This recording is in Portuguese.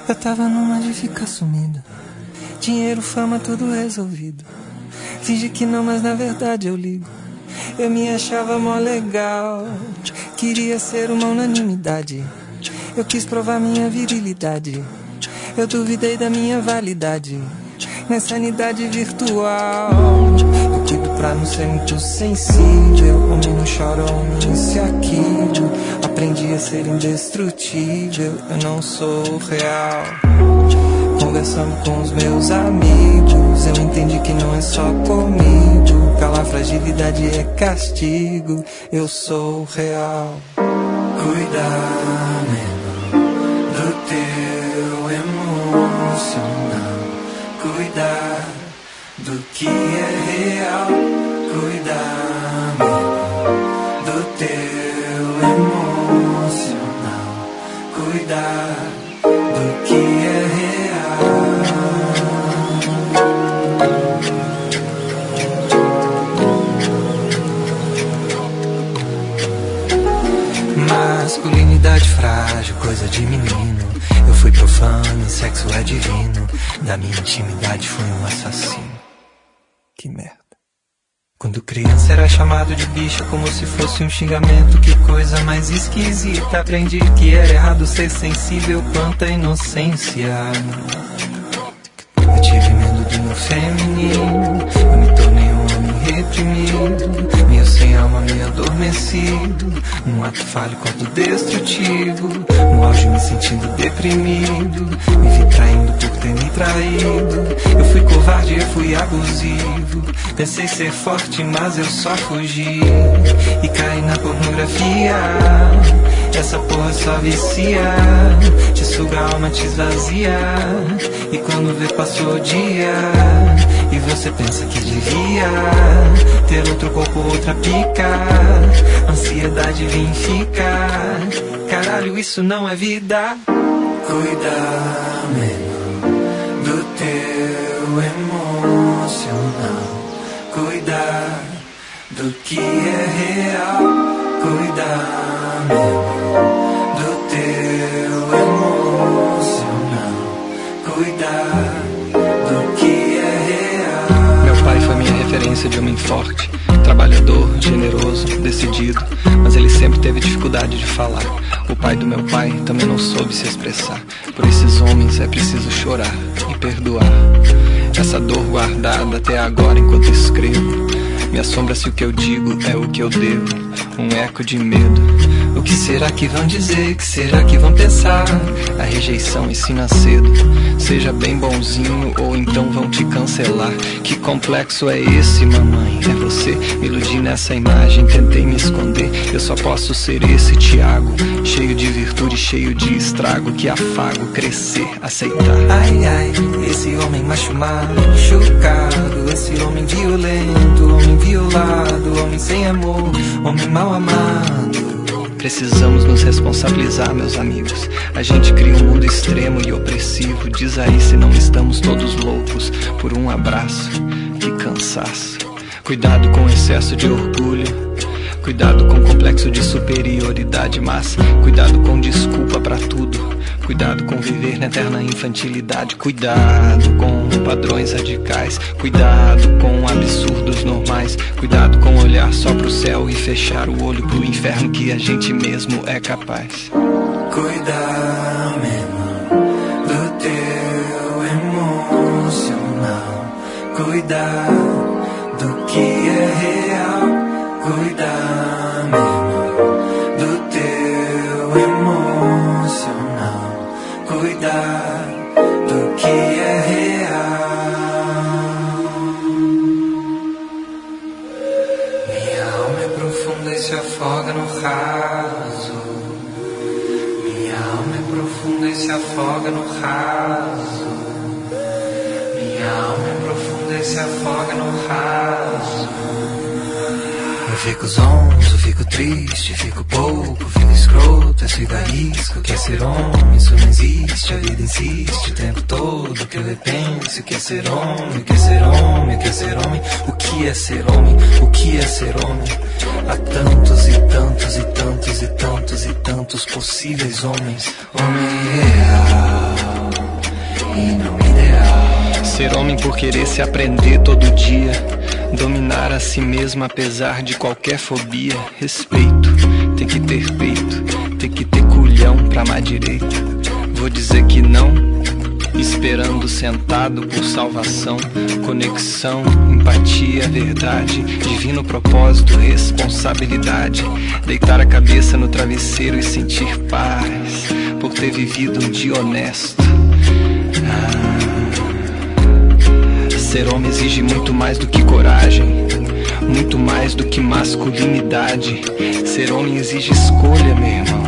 Eu tava numa de ficar sumido. Dinheiro, fama, tudo resolvido. Finge que não, mas na verdade eu ligo. Eu me achava mó legal. Queria ser uma unanimidade. Eu quis provar minha virilidade. Eu duvidei da minha validade nessa sanidade virtual. Eu cuido pra não ser muito sensível. Homem não chora, homem se aquilo. Aprendi a ser indestrutível. Eu não sou real. Conversando com os meus amigos, eu entendi que não é só comigo. Calar fragilidade é castigo. Eu sou real. Cuidar do teu emocional. Cuidar do que é real. Cuidar do teu emocional. Cuidar do que é real. Masculinidade frágil, coisa de menino. Eu fui profano, sexo é divino. Da minha intimidade fui um assassino. Que merda. Quando criança era chamado de bicha como se fosse um xingamento. Que coisa mais esquisita. Aprendi que era errado ser sensível. Quanta inocência. Eu tive medo do meu feminino. Eu me tornei um homem reprimido. Meio sem alma, meio adormecido. Um ato fálico autodestrutivo. No auge me sentindo deprimido. Me vi traindo por ter me traído. Eu fui covarde, eu fui abusivo. Pensei ser forte, mas eu só fugi. E caí na pornografia. Essa porra só vicia. Te suga a alma, te esvazia. E quando vê passou o dia. E você pensa que devia ter outro corpo, outra pica. Ansiedade vem ficar. Caralho, isso não é vida. Cuidar do teu emocional. Cuidar do que é real. Cuidar do teu emocional. Cuidar do que é real. Meu pai foi minha referência de homem forte, trabalhador, generoso, decidido. Mas ele sempre teve dificuldade de falar. O pai do meu pai também não soube se expressar. Por esses homens é preciso chorar e perdoar. Essa dor guardada até agora enquanto escrevo me assombra se o que eu digo é o que eu devo. Um eco de medo. O que será que vão dizer? O que será que vão pensar? A rejeição ensina cedo. Seja bem bonzinho ou então vão te cancelar. Que complexo é esse, mamãe? É você? Me iludi nessa imagem, tentei me esconder. Eu só posso ser esse Tiago, cheio de virtude, cheio de estrago. Que afago, crescer, aceitar. Ai, ai, esse homem machucado, esse homem violento, homem violado, homem sem amor, homem mal amado. Precisamos nos responsabilizar, meus amigos. A gente cria um mundo extremo e opressivo. Diz aí se não estamos todos loucos por um abraço. Que cansaço. Cuidado com o excesso de orgulho. Cuidado com o complexo de superioridade. Mas cuidado com desculpa pra tudo. Cuidado com viver na eterna infantilidade. Cuidado com padrões radicais. Cuidado com absurdos normais. Cuidado com olhar só pro céu e fechar o olho pro inferno que a gente mesmo é capaz. Cuidar do teu emocional. Cuidar do que é real. Cuidar do teu emocional. Cuidar do que é real. Minha alma é profunda e se afoga no raso. Minha alma é profunda e se afoga no raso. Minha alma é profunda e se afoga no raso. Eu fico zonzo, fico triste, fico pouco, fico escroto, eu sigo a risco. Quer ser homem, isso não existe, a vida insiste o tempo todo que eu repenso. Quer ser homem, quer ser homem, quer ser homem. O que é ser homem? O que é ser homem? Há tantos e tantos e tantos e tantos e tantos possíveis homens. Homem real. não ideal. Ser homem por querer se aprender todo dia, dominar a si mesmo apesar de qualquer fobia. Respeito, tem que ter peito, tem que ter culhão pra amar direito. Vou dizer que não, esperando sentado por salvação. Conexão, empatia, verdade, divino propósito, responsabilidade. Deitar a cabeça no travesseiro e sentir paz por ter vivido um dia honesto. Ser homem exige muito mais do que coragem, muito mais do que masculinidade. Ser homem exige escolha, meu irmão.